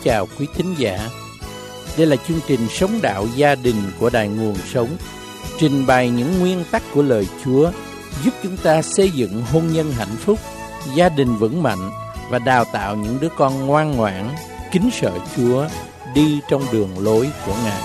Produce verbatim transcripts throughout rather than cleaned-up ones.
chào quý thính giả. Đây là chương trình Sống Đạo Gia Đình của Đài Nguồn Sống, trình bày những nguyên tắc của lời Chúa, giúp chúng ta xây dựng hôn nhân hạnh phúc, gia đình vững mạnh và đào tạo những đứa con ngoan ngoãn, kính sợ Chúa, đi trong đường lối của Ngài.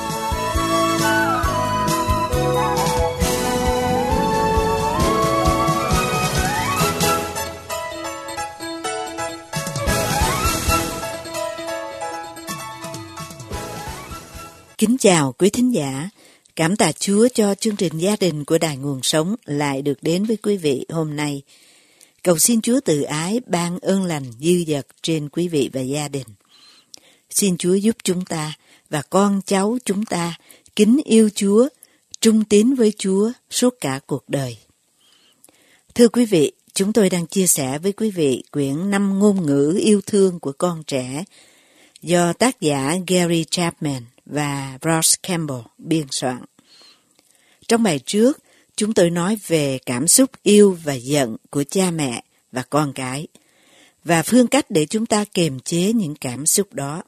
Kính chào quý thính giả, cảm tạ Chúa cho chương trình gia đình của Đài Nguồn Sống lại được đến với quý vị hôm nay. Cầu xin Chúa từ ái ban ơn lành dư dật trên quý vị và gia đình. Xin Chúa giúp chúng ta và con cháu chúng ta kính yêu Chúa, trung tín với Chúa suốt cả cuộc đời. Thưa quý vị, chúng tôi đang chia sẻ với quý vị quyển năm ngôn ngữ yêu thương của con trẻ do tác giả Gary Chapman và Ross Campbell biên soạn. Trong bài trước, chúng tôi nói về cảm xúc yêu và giận của cha mẹ và con cái và phương cách để chúng ta kiềm chế những cảm xúc đó.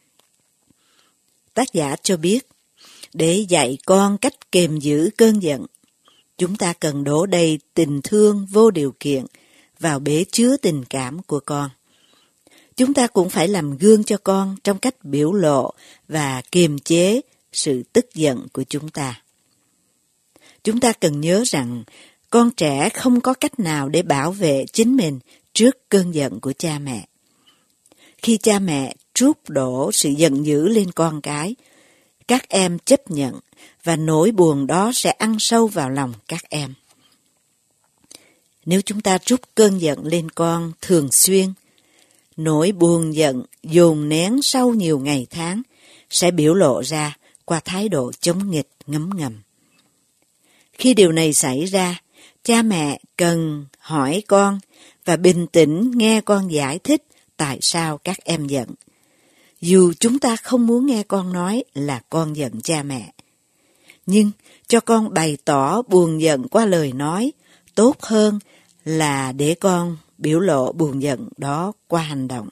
Tác giả cho biết, để dạy con cách kiềm giữ cơn giận, chúng ta cần đổ đầy tình thương vô điều kiện vào bể chứa tình cảm của con. Chúng ta cũng phải làm gương cho con trong cách biểu lộ và kiềm chế sự tức giận của chúng ta. Chúng ta cần nhớ rằng con trẻ không có cách nào để bảo vệ chính mình trước cơn giận của cha mẹ. Khi cha mẹ trút đổ sự giận dữ lên con cái, các em chấp nhận và nỗi buồn đó sẽ ăn sâu vào lòng các em. Nếu chúng ta trút cơn giận lên con thường xuyên, nỗi buồn giận dồn nén sau nhiều ngày tháng sẽ biểu lộ ra qua thái độ chống nghịch ngấm ngầm. Khi điều này xảy ra, cha mẹ cần hỏi con và bình tĩnh nghe con giải thích tại sao các em giận. Dù chúng ta không muốn nghe con nói là con giận cha mẹ, nhưng cho con bày tỏ buồn giận qua lời nói tốt hơn là để con biểu lộ buồn giận đó qua hành động.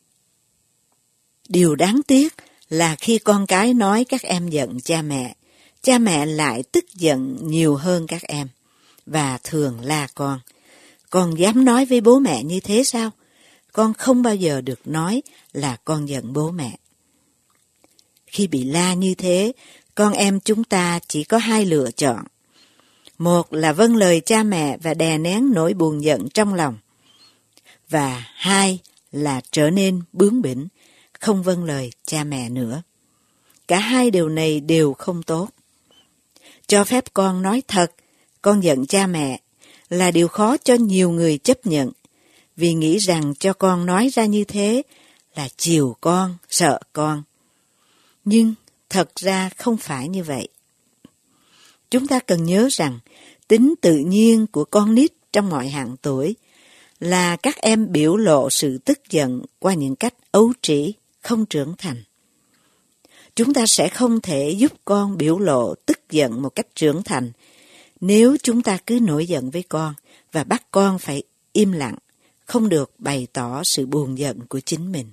Điều đáng tiếc là khi con cái nói các em giận cha mẹ, cha mẹ lại tức giận nhiều hơn các em và thường la con. Con dám nói với bố mẹ như thế sao? Con không bao giờ được nói là con giận bố mẹ. Khi bị la như thế, con em chúng ta chỉ có hai lựa chọn. Một là vâng lời cha mẹ và đè nén nỗi buồn giận trong lòng. Và hai là trở nên bướng bỉnh, không vâng lời cha mẹ nữa. Cả hai điều này đều không tốt. Cho phép con nói thật, con giận cha mẹ là điều khó cho nhiều người chấp nhận, vì nghĩ rằng cho con nói ra như thế là chiều con, sợ con. Nhưng thật ra không phải như vậy. Chúng ta cần nhớ rằng tính tự nhiên của con nít trong mọi hạng tuổi là các em biểu lộ sự tức giận qua những cách ấu trĩ, không trưởng thành. Chúng ta sẽ không thể giúp con biểu lộ tức giận một cách trưởng thành nếu chúng ta cứ nổi giận với con và bắt con phải im lặng, không được bày tỏ sự buồn giận của chính mình.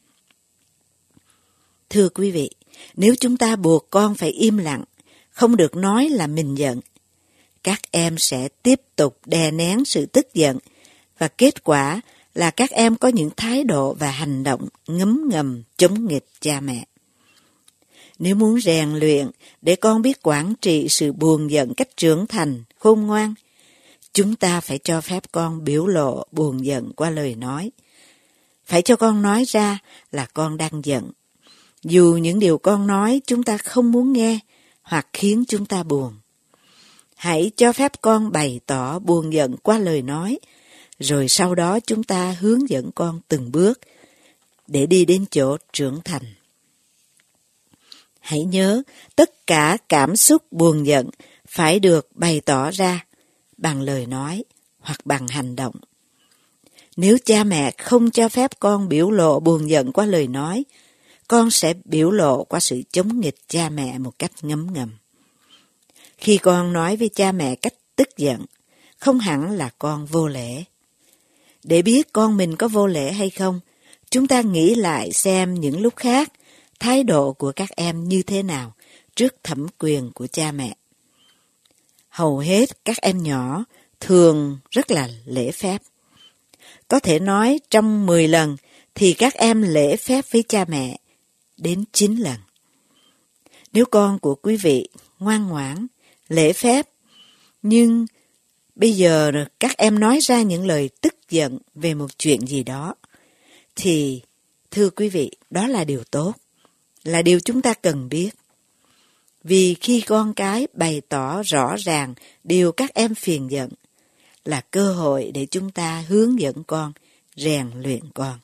Thưa quý vị, nếu chúng ta buộc con phải im lặng, không được nói là mình giận, các em sẽ tiếp tục đè nén sự tức giận và kết quả là các em có những thái độ và hành động ngấm ngầm chống nghịch cha mẹ. Nếu muốn rèn luyện để con biết quản trị sự buồn giận cách trưởng thành, khôn ngoan, chúng ta phải cho phép con biểu lộ buồn giận qua lời nói. Phải cho con nói ra là con đang giận, dù những điều con nói chúng ta không muốn nghe hoặc khiến chúng ta buồn. Hãy cho phép con bày tỏ buồn giận qua lời nói, rồi sau đó chúng ta hướng dẫn con từng bước để đi đến chỗ trưởng thành. Hãy nhớ, tất cả cảm xúc buồn giận phải được bày tỏ ra bằng lời nói hoặc bằng hành động. Nếu cha mẹ không cho phép con biểu lộ buồn giận qua lời nói, con sẽ biểu lộ qua sự chống nghịch cha mẹ một cách ngấm ngầm. Khi con nói với cha mẹ cách tức giận, không hẳn là con vô lễ. Để biết con mình có vô lễ hay không, chúng ta nghĩ lại xem những lúc khác, thái độ của các em như thế nào trước thẩm quyền của cha mẹ. Hầu hết các em nhỏ thường rất là lễ phép. Có thể nói trong mười lần thì các em lễ phép với cha mẹ đến chín lần. Nếu con của quý vị ngoan ngoãn, lễ phép, nhưng bây giờ các em nói ra những lời tức giận về một chuyện gì đó, thì thưa quý vị, đó là điều tốt, là điều chúng ta cần biết. Vì khi con cái bày tỏ rõ ràng điều các em phiền giận, là cơ hội để chúng ta hướng dẫn con, rèn luyện con.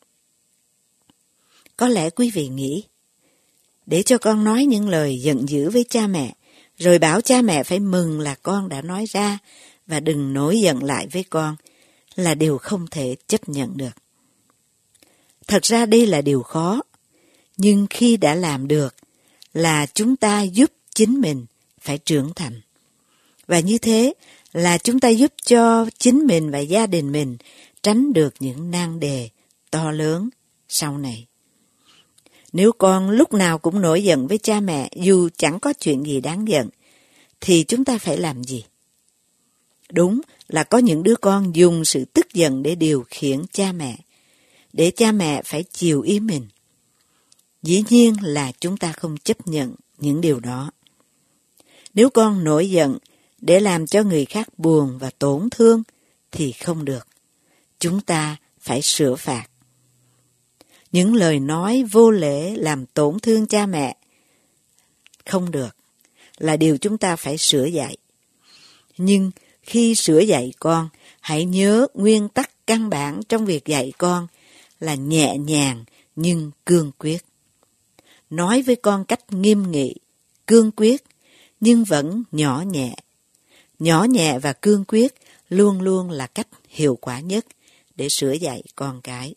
Có lẽ quý vị nghĩ, để cho con nói những lời giận dữ với cha mẹ, rồi bảo cha mẹ phải mừng là con đã nói ra và đừng nổi giận lại với con, là điều không thể chấp nhận được. Thật ra đây là điều khó, nhưng khi đã làm được là chúng ta giúp chính mình phải trưởng thành. Và như thế là chúng ta giúp cho chính mình và gia đình mình tránh được những nan đề to lớn sau này. Nếu con lúc nào cũng nổi giận với cha mẹ dù chẳng có chuyện gì đáng giận, thì chúng ta phải làm gì? Đúng là có những đứa con dùng sự tức giận để điều khiển cha mẹ, để cha mẹ phải chiều ý mình. Dĩ nhiên là chúng ta không chấp nhận những điều đó. Nếu con nổi giận để làm cho người khác buồn và tổn thương thì không được. Chúng ta phải sửa phạt. Những lời nói vô lễ làm tổn thương cha mẹ không được, là điều chúng ta phải sửa dạy. Nhưng khi sửa dạy con, hãy nhớ nguyên tắc căn bản trong việc dạy con là nhẹ nhàng nhưng cương quyết. Nói với con cách nghiêm nghị, cương quyết, nhưng vẫn nhỏ nhẹ. Nhỏ nhẹ và cương quyết luôn luôn là cách hiệu quả nhất để sửa dạy con cái.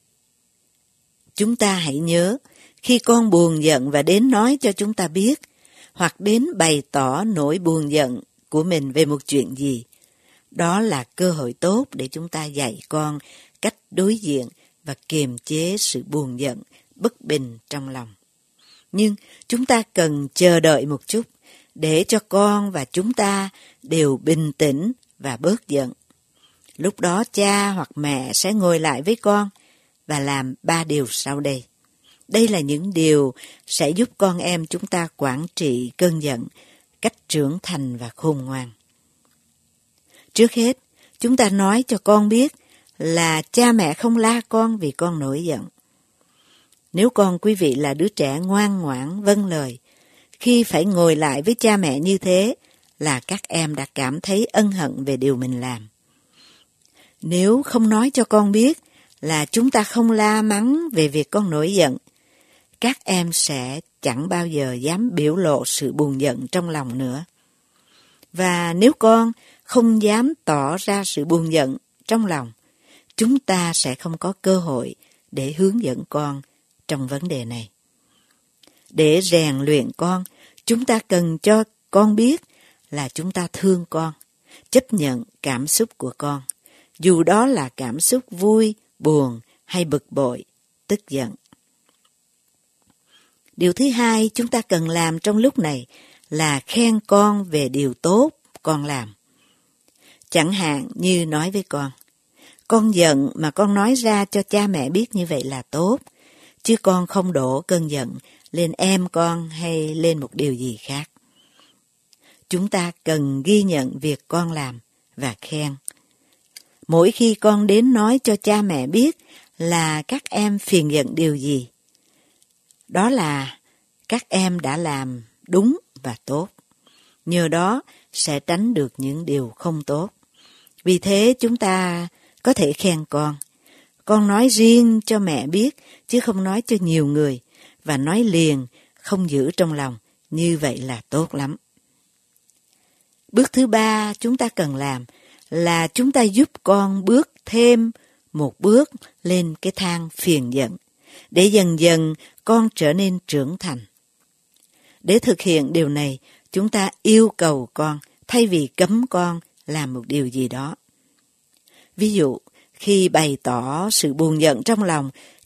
Chúng ta hãy nhớ, khi con buồn giận và đến nói cho chúng ta biết, hoặc đến bày tỏ nỗi buồn giận của mình về một chuyện gì, đó là cơ hội tốt để chúng ta dạy con cách đối diện và kiềm chế sự buồn giận, bất bình trong lòng. Nhưng chúng ta cần chờ đợi một chút để cho con và chúng ta đều bình tĩnh và bớt giận. Lúc đó cha hoặc mẹ sẽ ngồi lại với con và làm ba điều sau đây. Đây là những điều sẽ giúp con em chúng ta quản trị cơn giận cách trưởng thành và khôn ngoan. Trước hết, chúng ta nói cho con biết là cha mẹ không la con vì con nổi giận. Nếu con quý vị là đứa trẻ ngoan ngoãn, vâng lời, khi phải ngồi lại với cha mẹ như thế là các em đã cảm thấy ân hận về điều mình làm. Nếu không nói cho con biết là chúng ta không la mắng về việc con nổi giận, các em sẽ chẳng bao giờ dám biểu lộ sự buồn giận trong lòng nữa. Và nếu con không dám tỏ ra sự buồn giận trong lòng, chúng ta sẽ không có cơ hội để hướng dẫn con trong vấn đề này. Để rèn luyện con, chúng ta cần cho con biết là chúng ta thương con, chấp nhận cảm xúc của con, dù đó là cảm xúc vui, buồn hay bực bội, tức giận. Điều thứ hai chúng ta cần làm trong lúc này là khen con về điều tốt con làm. Chẳng hạn như nói với con, con giận mà con nói ra cho cha mẹ biết như vậy là tốt, chứ con không đổ cơn giận lên em con hay lên một điều gì khác. Chúng ta cần ghi nhận việc con làm và khen. Mỗi khi con đến nói cho cha mẹ biết là các em phiền giận điều gì, đó là các em đã làm đúng và tốt. Nhờ đó sẽ tránh được những điều không tốt. Vì thế chúng ta có thể khen con. Con nói riêng cho mẹ biết, chứ không nói cho nhiều người, và nói liền, không giữ trong lòng. Như vậy là tốt lắm. Bước thứ ba chúng ta cần làm là chúng ta giúp con bước thêm một bước lên cái thang phiền giận, để dần dần con trở nên trưởng thành. Để thực hiện điều này, chúng ta yêu cầu con thay vì cấm con làm một điều gì đó. Ví dụ, khi bày tỏ sự buồn giận trong lòng,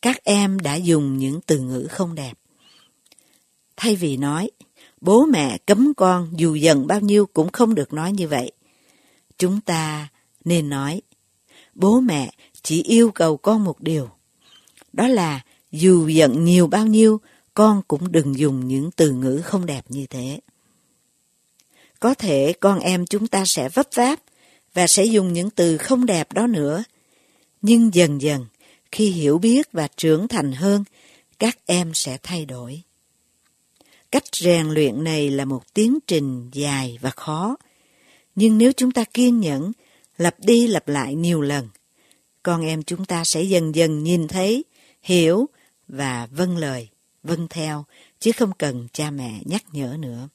các em đã dùng những từ ngữ không đẹp. Thay vì nói, bố mẹ cấm con dù giận bao nhiêu cũng không được nói như vậy, chúng ta nên nói, bố mẹ chỉ yêu cầu con một điều, đó là dù giận nhiều bao nhiêu, con cũng đừng dùng những từ ngữ không đẹp như thế. Có thể con em chúng ta sẽ vấp váp và sẽ dùng những từ không đẹp đó nữa. Nhưng dần dần, khi hiểu biết và trưởng thành hơn, các em sẽ thay đổi. Cách rèn luyện này là một tiến trình dài và khó. Nhưng nếu chúng ta kiên nhẫn, lặp đi lặp lại nhiều lần, con em chúng ta sẽ dần dần nhìn thấy, hiểu và vâng lời, vâng theo, chứ không cần cha mẹ nhắc nhở nữa.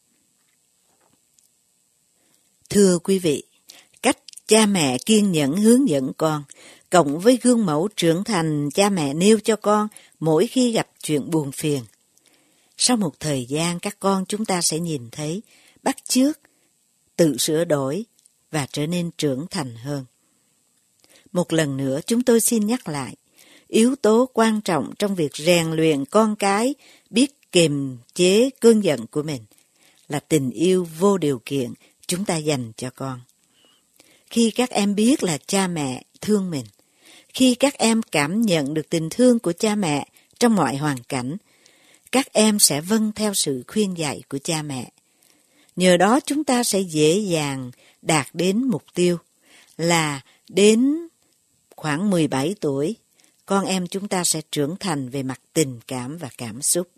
Thưa quý vị, cách cha mẹ kiên nhẫn hướng dẫn con, cộng với gương mẫu trưởng thành cha mẹ nêu cho con mỗi khi gặp chuyện buồn phiền. Sau một thời gian, các con chúng ta sẽ nhìn thấy, bắt chước, tự sửa đổi và trở nên trưởng thành hơn. Một lần nữa chúng tôi xin nhắc lại, yếu tố quan trọng trong việc rèn luyện con cái biết kiềm chế cơn giận của mình là tình yêu vô điều kiện chúng ta dành cho con. Khi các em biết là cha mẹ thương mình, khi các em cảm nhận được tình thương của cha mẹ trong mọi hoàn cảnh, các em sẽ vâng theo sự khuyên dạy của cha mẹ. Nhờ đó chúng ta sẽ dễ dàng đạt đến mục tiêu là đến khoảng mười bảy tuổi, con em chúng ta sẽ trưởng thành về mặt tình cảm và cảm xúc.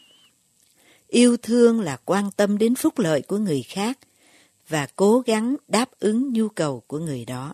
Yêu thương là quan tâm đến phúc lợi của người khác và cố gắng đáp ứng nhu cầu của người đó.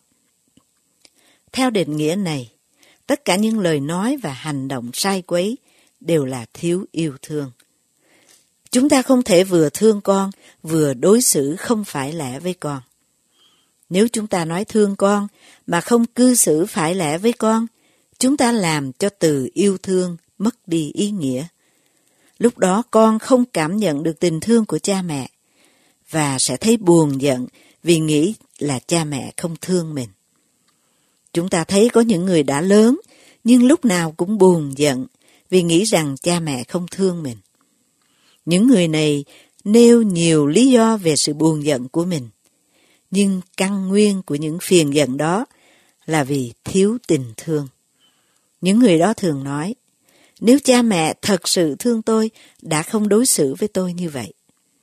Theo định nghĩa này, tất cả những lời nói và hành động sai quấy đều là thiếu yêu thương. Chúng ta không thể vừa thương con, vừa đối xử không phải lẽ với con. Nếu chúng ta nói thương con mà không cư xử phải lẽ với con, chúng ta làm cho từ yêu thương mất đi ý nghĩa. Lúc đó con không cảm nhận được tình thương của cha mẹ và sẽ thấy buồn giận vì nghĩ là cha mẹ không thương mình. Chúng ta thấy có những người đã lớn nhưng lúc nào cũng buồn giận vì nghĩ rằng cha mẹ không thương mình. Những người này nêu nhiều lý do về sự buồn giận của mình, nhưng căn nguyên của những phiền giận đó là vì thiếu tình thương. Những người đó thường nói, nếu cha mẹ thật sự thương tôi, đã không đối xử với tôi như vậy.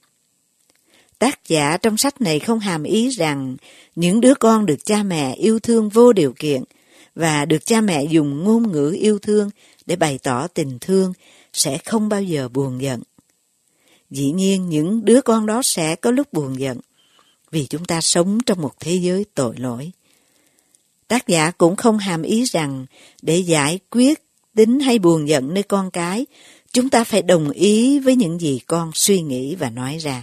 Tác giả trong sách này không hàm ý rằng những đứa con được cha mẹ yêu thương vô điều kiện và được cha mẹ dùng ngôn ngữ yêu thương để bày tỏ tình thương sẽ không bao giờ buồn giận. Dĩ nhiên những đứa con đó sẽ có lúc buồn giận vì chúng ta sống trong một thế giới tội lỗi. Tác giả cũng không hàm ý rằng để giải quyết tính hay buồn giận nơi con cái, chúng ta phải đồng ý với những gì con suy nghĩ và nói ra.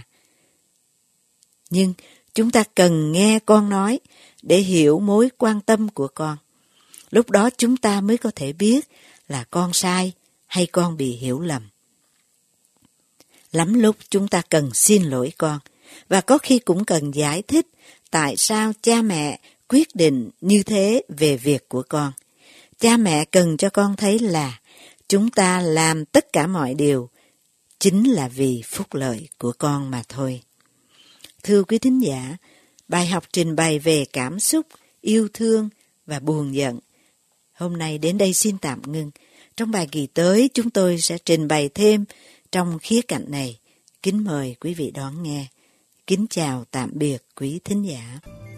Nhưng chúng ta cần nghe con nói để hiểu mối quan tâm của con. Lúc đó chúng ta mới có thể biết là con sai hay con bị hiểu lầm. Lắm lúc chúng ta cần xin lỗi con và có khi cũng cần giải thích tại sao cha mẹ quyết định như thế về việc của con. Cha mẹ cần cho con thấy là chúng ta làm tất cả mọi điều chính là vì phúc lợi của con mà thôi. Thưa quý thính giả, bài học trình bày về cảm xúc, yêu thương và buồn giận hôm nay đến đây xin tạm ngưng. Trong bài kỳ tới chúng tôi sẽ trình bày thêm trong khía cạnh này. Kính mời quý vị đón nghe. Kính chào tạm biệt quý thính giả.